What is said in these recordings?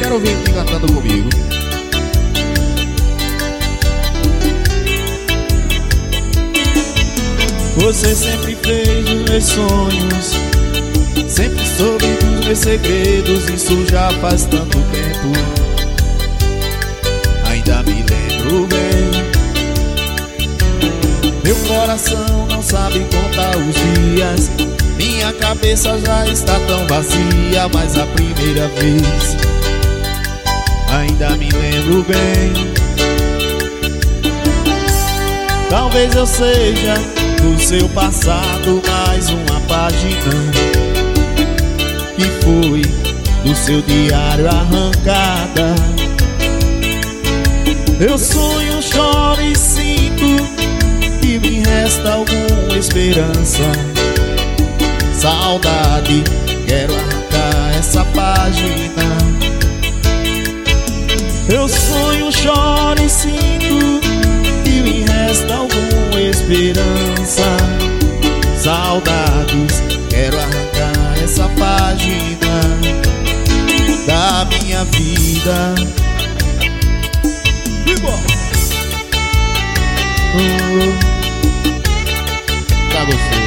quero ouvir ele cantando comigo. Você sempre fez os meus sonhos, sempre soube dos meus segredos. Isso já faz tanto tempo, ainda me lembro bem. Meu coração não sabe contar os dias, minha cabeça já está tão vazia. Mas a primeira vez, ainda me lembro bem. Talvez eu seja do seu passado mais uma página que foi do seu diário arrancada. Eu sonho, choro e sinto que me resta alguma esperança. Saudade, quero arrancar essa página. Eu sonho, choro e sinto que me resta alguma esperança. Saudades, quero arrancar essa página da minha vida. Pra você.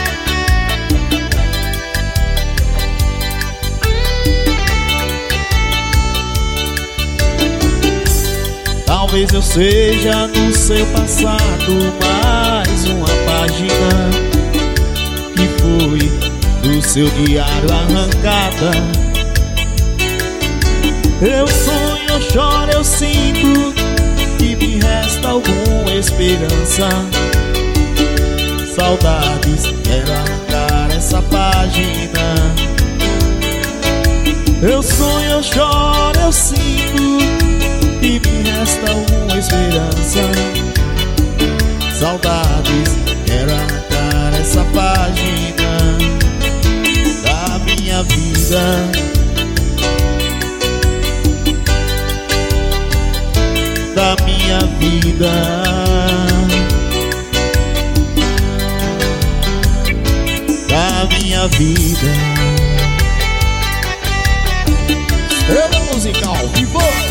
Talvez eu seja no seu passado mais uma página que foi do seu diário arrancada. Eu sonho, eu choro, eu sinto que me resta alguma esperança. Saudades, quero arrancar essa página. Eu sonho, eu choro, eu sinto que me resta alguma esperança. Saudades, quero arrancar essa página da minha vida. Da minha vida. Da minha vida. Estrela musical, viva!